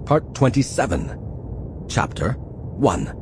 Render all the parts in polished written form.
Part 27, Chapter 1.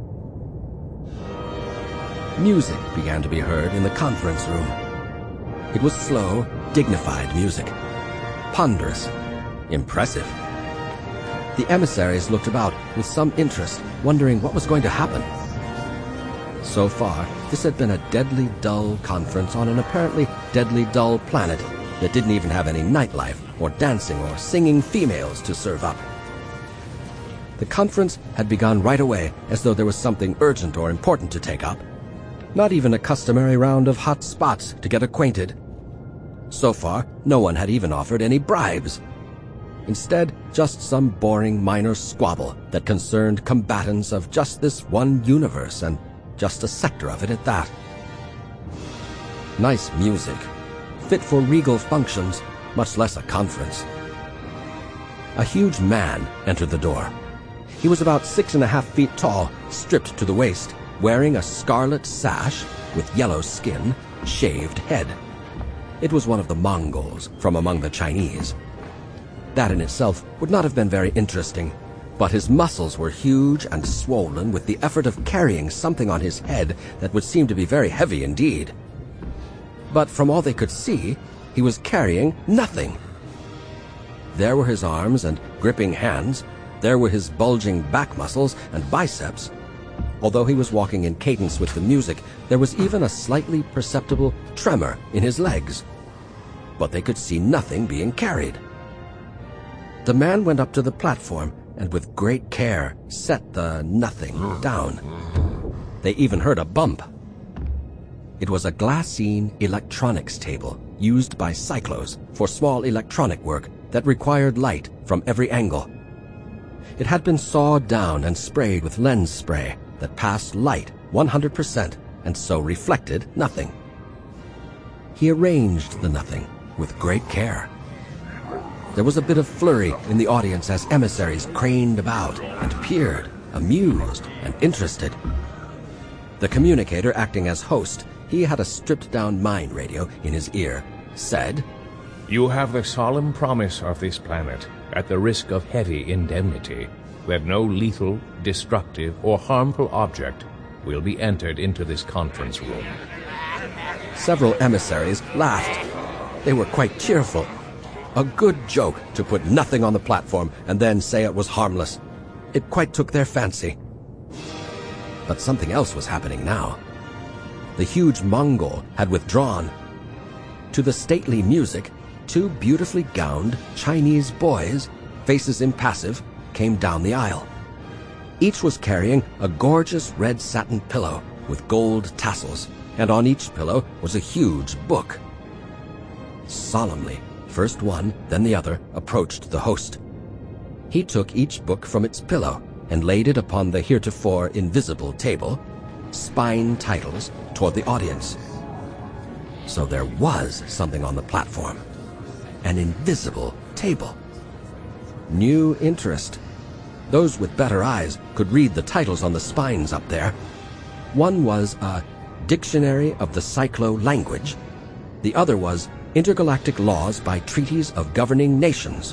Music began to be heard in the conference room. It was slow, dignified music. Ponderous, impressive. The emissaries looked about with some interest, wondering what was going to happen. So far, this had been a deadly dull conference on an apparently deadly dull planet that didn't even have any nightlife or dancing or singing females to serve up. The conference had begun right away, as though there was something urgent or important to take up. Not even a customary round of hot spots to get acquainted. So far, no one had even offered any bribes. Instead, just some boring minor squabble that concerned combatants of just this one universe, and just a sector of it at that. Nice music, fit for regal functions, much less a conference. A huge man entered the door. He was about 6.5 feet tall, stripped to the waist, wearing a scarlet sash with yellow skin, shaved head. It was one of the Mongols from among the Chinese. That in itself would not have been very interesting, but his muscles were huge and swollen with the effort of carrying something on his head that would seem to be very heavy indeed. But from all they could see, he was carrying nothing. There were his arms and gripping hands. There were his bulging back muscles and biceps. Although he was walking in cadence with the music, there was even a slightly perceptible tremor in his legs. But they could see nothing being carried. The man went up to the platform and with great care set the nothing down. They even heard a bump. It was a glassine electronics table used by cyclos for small electronic work that required light from every angle. It had been sawed down and sprayed with lens spray that passed light 100% and so reflected nothing. He arranged the nothing with great care. There was a bit of flurry in the audience as emissaries craned about and peered, amused and interested. The communicator acting as host, he had a stripped-down mind radio in his ear, said, "You have the solemn promise of this planet, at the risk of heavy indemnity, that no lethal, destructive, or harmful object will be entered into this conference room." Several emissaries laughed. They were quite cheerful. A good joke to put nothing on the platform and then say it was harmless. It quite took their fancy. But something else was happening now. The huge Mongol had withdrawn. To the stately music, two beautifully gowned Chinese boys, faces impassive, came down the aisle. Each was carrying a gorgeous red satin pillow with gold tassels, and on each pillow was a huge book. Solemnly, first one, then the other, approached the host. He took each book from its pillow and laid it upon the heretofore invisible table, spine titles toward the audience. So there was something on the platform. An invisible table. New interest. Those with better eyes could read the titles on the spines up there. One was a Dictionary of the Cyclo Language. The other was Intergalactic Laws by Treaties of Governing Nations.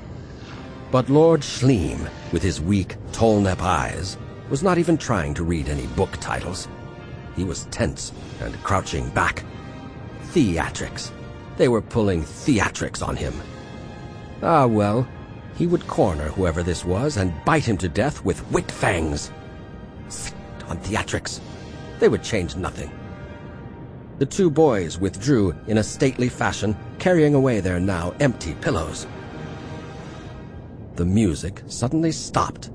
But Lord Schleem, with his weak, Tolnep eyes, was not even trying to read any book titles. He was tense and crouching back. Theatrics. They were pulling theatrics on him. Ah, well, he would corner whoever this was and bite him to death with whip fangs. Sit on theatrics. They would change nothing. The two boys withdrew in a stately fashion, carrying away their now empty pillows. The music suddenly stopped.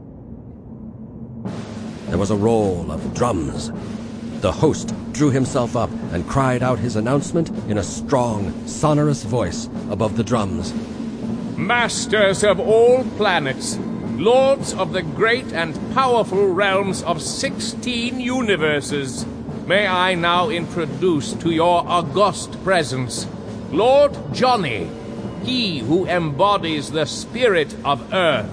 There was a roll of drums. The host drew himself up and cried out his announcement in a strong, sonorous voice above the drums. "Masters of all planets, lords of the great and powerful realms of 16 universes, may I now introduce to your august presence Lord Johnny, he who embodies the spirit of Earth."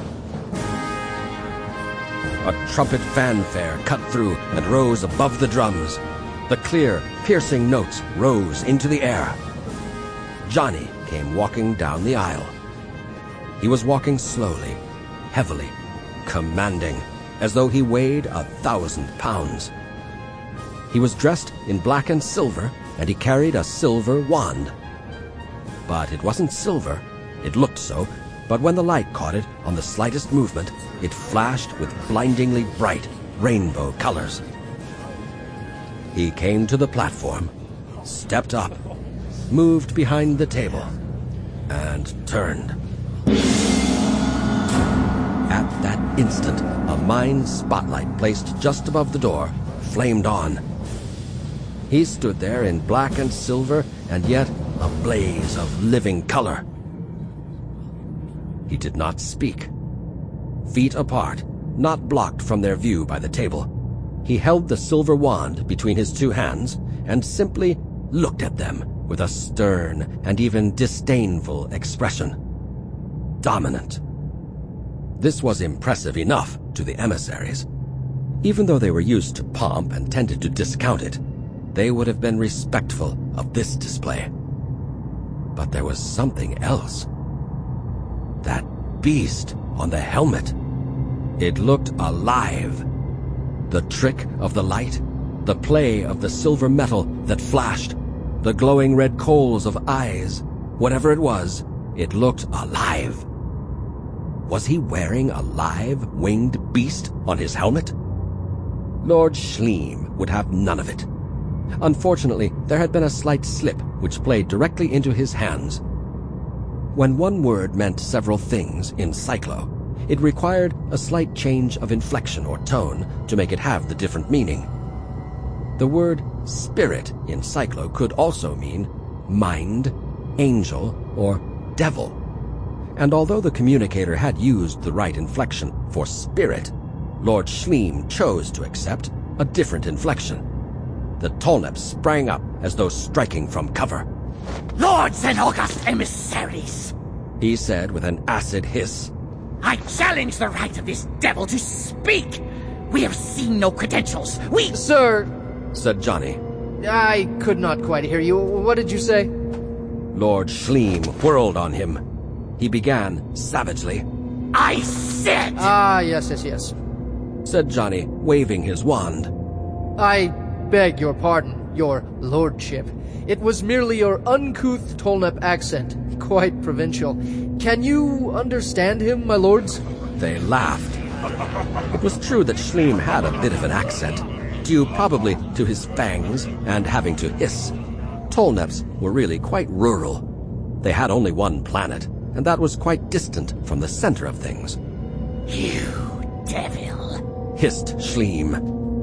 A trumpet fanfare cut through and rose above the drums. The clear, piercing notes rose into the air. Johnny came walking down the aisle. He was walking slowly, heavily, commanding, as though he weighed 1,000 pounds. He was dressed in black and silver, and he carried a silver wand. But it wasn't silver. It looked so, but when the light caught it on the slightest movement, it flashed with blindingly bright rainbow colors. He came to the platform, stepped up, moved behind the table, and turned. At that instant, a mine spotlight placed just above the door flamed on. He stood there in black and silver, and yet a blaze of living color. He did not speak. Feet apart, not blocked from their view by the table, he held the silver wand between his two hands and simply looked at them with a stern and even disdainful expression. Dominant. This was impressive enough to the emissaries. Even though they were used to pomp and tended to discount it, they would have been respectful of this display. But there was something else. That beast on the helmet. It looked alive. The trick of the light, the play of the silver metal that flashed, the glowing red coals of eyes, whatever it was, it looked alive. Was he wearing a live, winged beast on his helmet? Lord Schleim would have none of it. Unfortunately, there had been a slight slip which played directly into his hands. When one word meant several things in Cyclo, it required a slight change of inflection or tone to make it have the different meaning. The word spirit in Cyclo could also mean mind, angel, or devil. And although the communicator had used the right inflection for spirit, Lord Schleim chose to accept a different inflection. The Tolnep sprang up as though striking from cover. Lords and august emissaries, he said with an acid hiss. I challenge the right of this devil to speak. We have seen no credentials. We... Sir, said Johnny. I could not quite hear you. What did you say? Lord Schleim whirled on him. He began savagely. I said... Yes, said Johnny, waving his wand. I beg your pardon, your lordship. It was merely your uncouth Tolnep accent, quite provincial. Can you understand him, my lords? They laughed. It was true that Schleim had a bit of an accent, due probably to his fangs and having to hiss. Tolneps were really quite rural. They had only one planet, and that was quite distant from the center of things. You devil, hissed Schleim.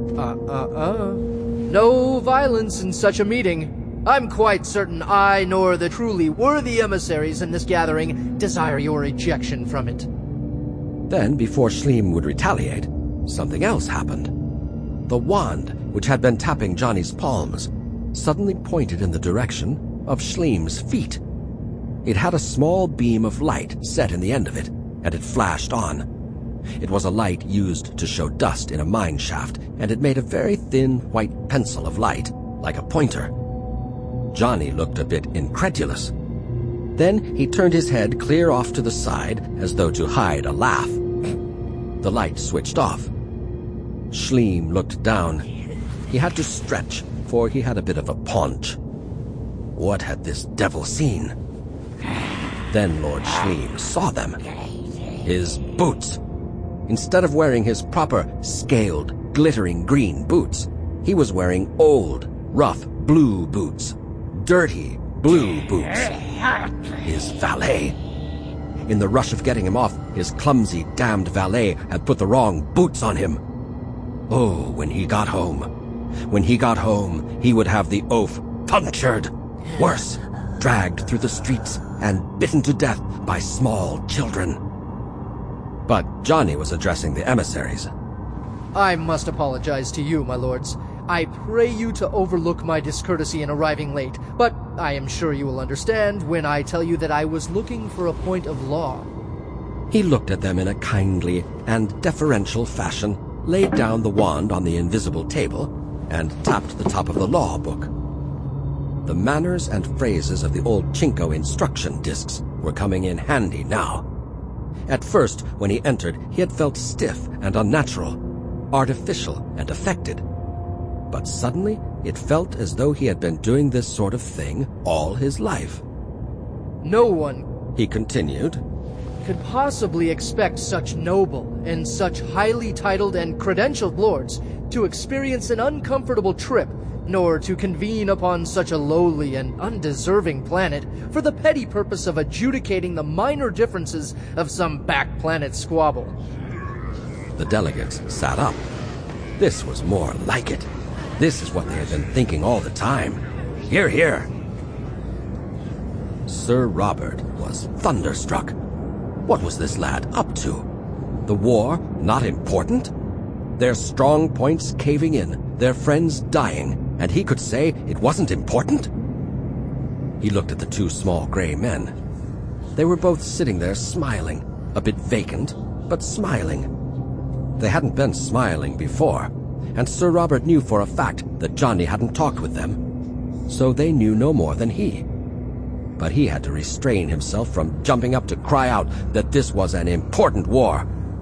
No violence in such a meeting. I'm quite certain I nor the truly worthy emissaries in this gathering desire your ejection from it. Then, before Schleim would retaliate, something else happened. The wand, which had been tapping Johnny's palms, suddenly pointed in the direction of Schleim's feet. It had a small beam of light set in the end of it, and it flashed on. It was a light used to show dust in a mine shaft, and it made a very thin white pencil of light, like a pointer. Johnny looked a bit incredulous. Then he turned his head clear off to the side, as though to hide a laugh. The light switched off. Schleim looked down. He had to stretch, for he had a bit of a paunch. What had this devil seen? Then Lord Schleim saw them. His boots. Instead of wearing his proper, scaled, glittering green boots, he was wearing old, rough blue boots. Dirty blue boots. His valet. In the rush of getting him off, his clumsy, damned valet had put the wrong boots on him. Oh, when he got home. When he got home, he would have the oaf punctured. Worse, dragged through the streets and bitten to death by small children. But Johnny was addressing the emissaries. I must apologize to you, my lords. I pray you to overlook my discourtesy in arriving late, but I am sure you will understand when I tell you that I was looking for a point of law. He looked at them in a kindly and deferential fashion, laid down the wand on the invisible table, and tapped the top of the law book. The manners and phrases of the old Chinko instruction discs were coming in handy now. At first, when he entered, he had felt stiff and unnatural, artificial and affected. But suddenly, it felt as though he had been doing this sort of thing all his life. No one, He continued, could possibly expect such noble and such highly titled and credentialed lords to experience an uncomfortable trip, nor to convene upon such a lowly and undeserving planet for the petty purpose of adjudicating the minor differences of some back-planet squabble. The delegates sat up. This was more like it. This is what they had been thinking all the time. Hear, hear. Sir Robert was thunderstruck. What was this lad up to? The war not important? Their strong points caving in, their friends dying, and he could say it wasn't important? He looked at the two small gray men. They were both sitting there smiling, a bit vacant, but smiling. They hadn't been smiling before, and Sir Robert knew for a fact that Johnny hadn't talked with them, so they knew no more than he. But he had to restrain himself from jumping up to cry out that this was an important war.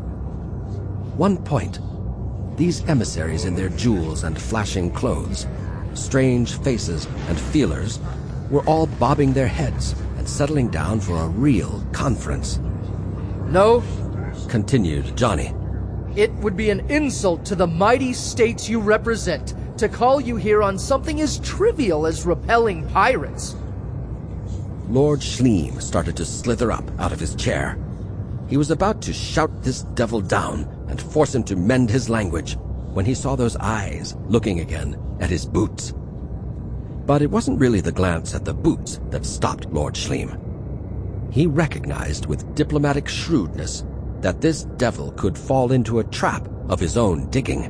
One point. These emissaries in their jewels and flashing clothes, strange faces and feelers, were all bobbing their heads and settling down for a real conference. No, Continued Johnny. it would be an insult to the mighty states you represent to call you here on something as trivial as repelling pirates. Lord Schleem started to slither up out of his chair. He was about to shout this devil down and force him to mend his language when he saw those eyes looking again at his boots. But it wasn't really the glance at the boots that stopped Lord Schleem. He recognized with diplomatic shrewdness that this devil could fall into a trap of his own digging.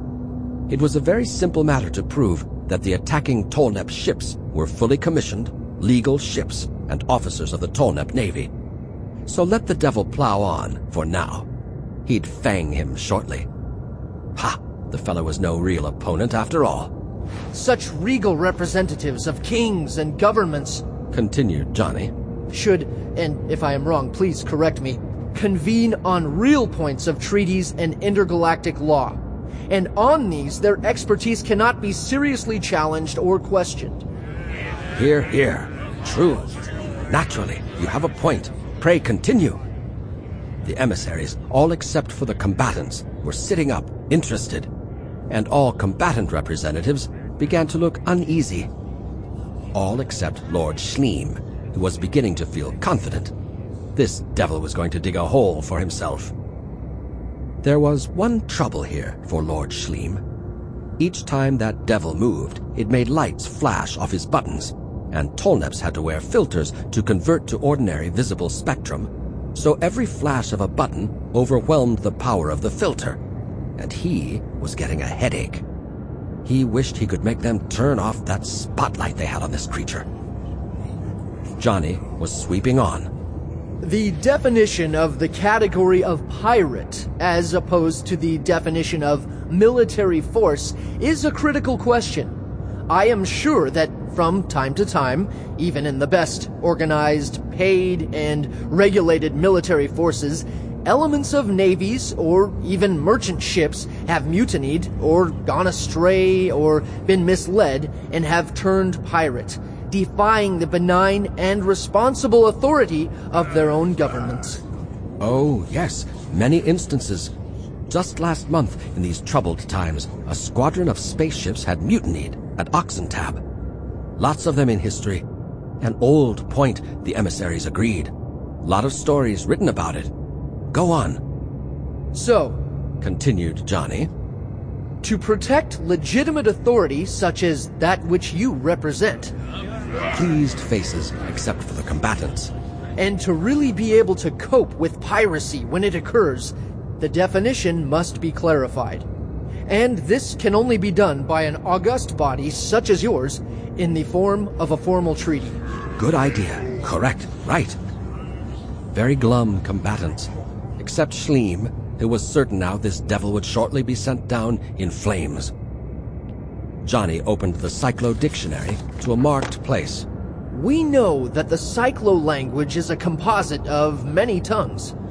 It was a very simple matter to prove that the attacking Tolnep ships were fully commissioned, legal ships and officers of the Tolnep Navy. So let the devil plow on for now. He'd fang him shortly. Ha! The fellow was no real opponent after all. Such regal representatives of kings and governments Continued Johnny. should, and if I am wrong, please correct me, convene on real points of treaties and intergalactic law. And on these, their expertise cannot be seriously challenged or questioned. Hear, hear. True. Naturally, you have a point. Pray continue. The emissaries, all except for the combatants, were sitting up, interested, and all combatant representatives began to look uneasy. All except Lord Schleem, who was beginning to feel confident. This devil was going to dig a hole for himself. There was one trouble here for Lord Schleem. Each time that devil moved, it made lights flash off his buttons, and Tolneps had to wear filters to convert to ordinary visible spectrum, so every flash of a button overwhelmed the power of the filter, and he was getting a headache. He wished he could make them turn off that spotlight they had on this creature. Johnny was sweeping on. The definition of the category of pirate, as opposed to the definition of military force, is a critical question. I am sure that from time to time, even in the best organized, paid, and regulated military forces, elements of navies or even merchant ships have mutinied or gone astray or been misled and have turned pirate, defying the benign and responsible authority of their own governments. Oh, yes, many instances. Just last month, in these troubled times, a squadron of spaceships had mutinied at Oxentab. Lots of them in history. An old point, the emissaries agreed. Lot of stories written about it. Go on. So, Continued Johnny. to protect legitimate authority such as that which you represent, Pleased faces, except for the combatants. and to really be able to cope with piracy when it occurs, the definition must be clarified. And this can only be done by an august body such as yours in the form of a formal treaty. Good idea. Correct. Right. Very glum combatants. Except Schleem, who was certain now this devil would shortly be sent down in flames. Johnny opened the Cyclo dictionary to a marked place. We know that the Cyclo language is a composite of many tongues,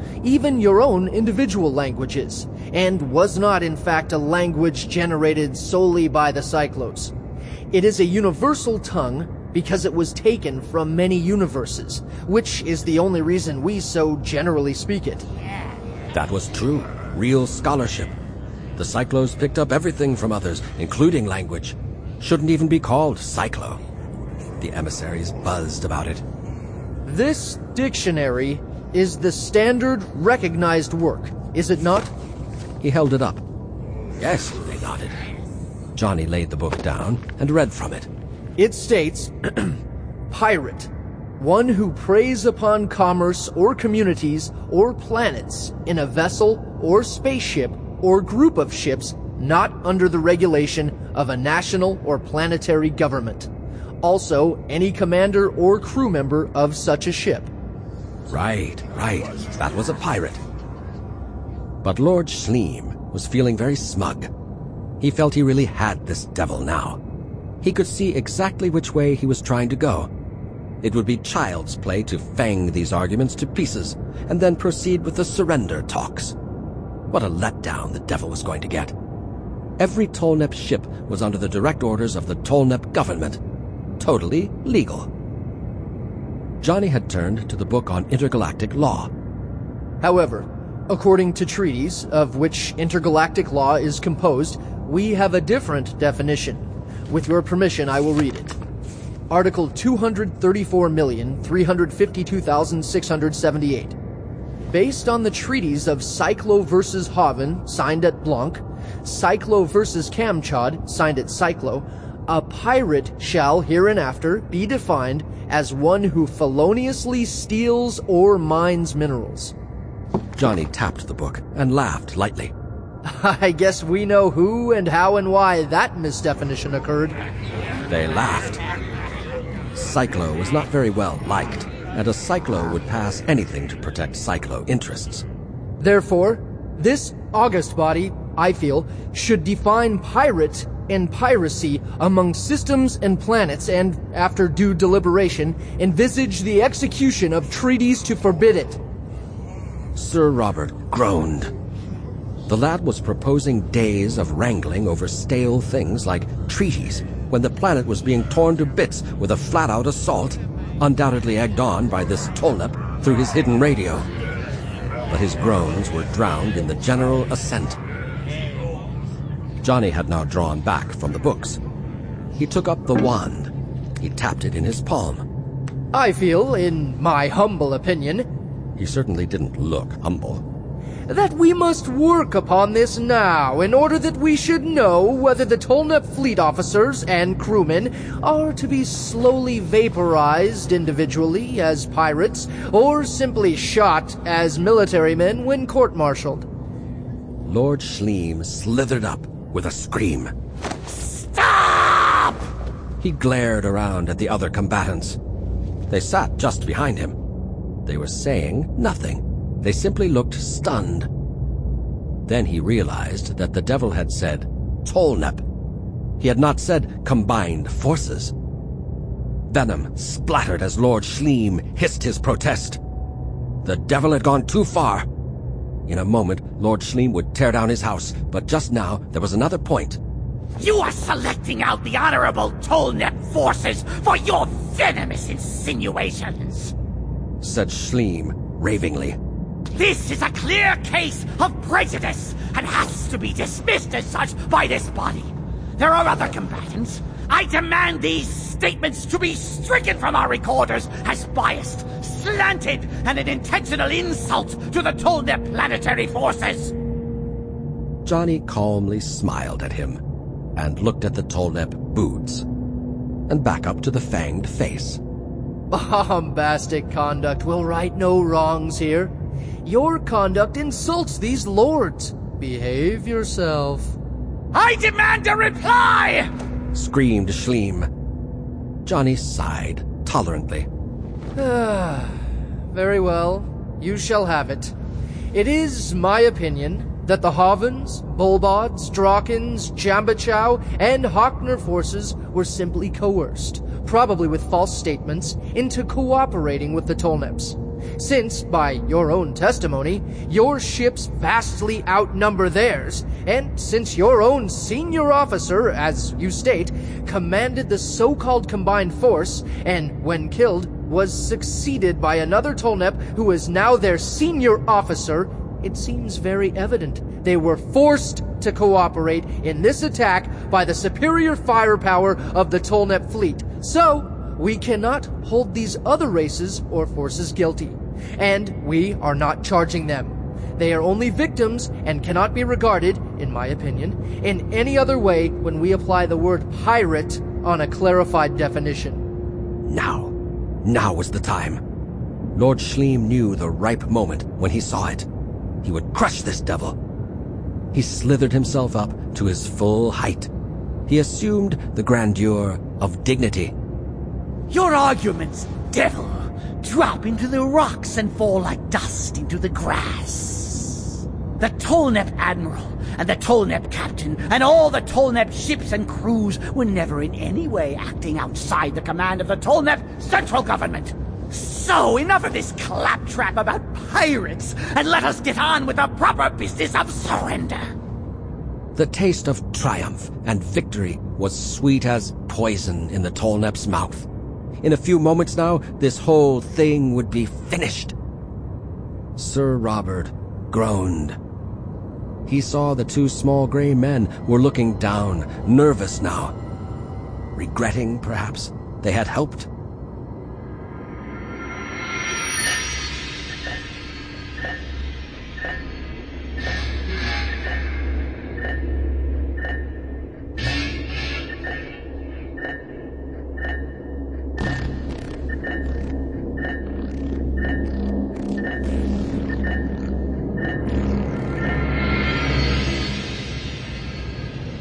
even your own individual languages, and was not in fact a language generated solely by the Cyclos. It is a universal tongue because it was taken from many universes, which is the only reason we so generally speak it. That was true. Real scholarship. The Cyclos picked up everything from others, including language. Shouldn't even be called Cyclo. The emissaries buzzed about it. This dictionary is the standard recognized work, is it not? He held it up. Yes, they nodded. Johnny laid the book down and read from it. It states, pirate, one who preys upon commerce or communities or planets in a vessel or spaceship or group of ships not under the regulation of a national or planetary government. Also, any commander or crew member of such a ship. Right. That was a pirate. But Lord Schleem was feeling very smug. He felt he really had this devil now. He could see exactly which way he was trying to go. It would be child's play to fang these arguments to pieces and then proceed with the surrender talks. What a letdown the devil was going to get. Every Tolnep ship was under the direct orders of the Tolnep government. Totally legal. Johnny had turned to the book on intergalactic law. However, according to treaties of which intergalactic law is composed, we have a different definition. With your permission, I will read it. Article 234,352,678. Based on the treaties of Cyclo versus Haven, signed at Blanc, Cyclo versus Kamchad, signed at Cyclo, a pirate shall hereinafter be defined as one who feloniously steals or mines minerals. Johnny tapped the book and laughed lightly. I guess we know who and how and why that misdefinition occurred. They laughed. Cyclo was not very well liked, and a Cyclo would pass anything to protect Cyclo interests. Therefore, this august body, I feel, should define pirate and piracy among systems and planets and, after due deliberation, envisage the execution of treaties to forbid it. Sir Robert groaned. The lad was proposing days of wrangling over stale things like treaties when the planet was being torn to bits with a flat-out assault, undoubtedly egged on by this Tolnep through his hidden radio. But his groans were drowned in the general assent. Johnny had now drawn back from the books. He took up the wand. He tapped it in his palm. I feel, in my humble opinion, he certainly didn't look humble, that we must work upon this now in order that we should know whether the Tolnep fleet officers and crewmen are to be slowly vaporized individually as pirates or simply shot as military men when court-martialed. Lord Schleem slithered up with a scream. Stop! He glared around at the other combatants. They sat just behind him. They were saying nothing. They simply looked stunned. Then he realized that the devil had said Tolnep. He had not said combined forces. Venom splattered as Lord Schleem hissed his protest. The devil had gone too far. In a moment, Lord Schleem would tear down his house, but just now there was another point. You are selecting out the honorable Tolnep forces for your venomous insinuations, said Schleem ravingly. This is a clear case of prejudice and has to be dismissed as such by this body. There are other combatants. I demand these statements to be stricken from our recorders as biased, slanted, and an intentional insult to the Tolnep planetary forces. Johnny calmly smiled at him and looked at the Tolnep boots and back up to the fanged face. Bombastic conduct will right no wrongs here. Your conduct insults these lords. Behave yourself. I demand a reply! Screamed Schleem. Johnny sighed tolerantly. Very well. You shall have it. It is my opinion that the Havens, Bulbods, Drakens, Jambachow, and Hockner forces were simply coerced, probably with false statements, into cooperating with the Tolneps. since, by your own testimony, your ships vastly outnumber theirs, and since your own senior officer, as you state, commanded the so-called combined force, and when killed, was succeeded by another Tolnep who is now their senior officer, it seems very evident they were forced to cooperate in this attack by the superior firepower of the Tolnep fleet. So, we cannot hold these other races or forces guilty, and we are not charging them. They are only victims and cannot be regarded, in my opinion, in any other way when we apply the word pirate on a clarified definition. Now was the time. Lord Schleim knew the ripe moment when he saw it. He would crush this devil. He slithered himself up to his full height. He assumed the grandeur of dignity. Your arguments, devil, drop into the rocks and fall like dust into the grass. The Tolnep admiral and the Tolnep captain and all the Tolnep ships and crews were never in any way acting outside the command of the Tolnep central government. So enough of this claptrap about pirates, and let us get on with the proper business of surrender. The taste of triumph and victory was sweet as poison in the Tolnep's mouth. In a few moments now, this whole thing would be finished. Sir Robert groaned. He saw the two small gray men were looking down, nervous now. Regretting, perhaps, they had helped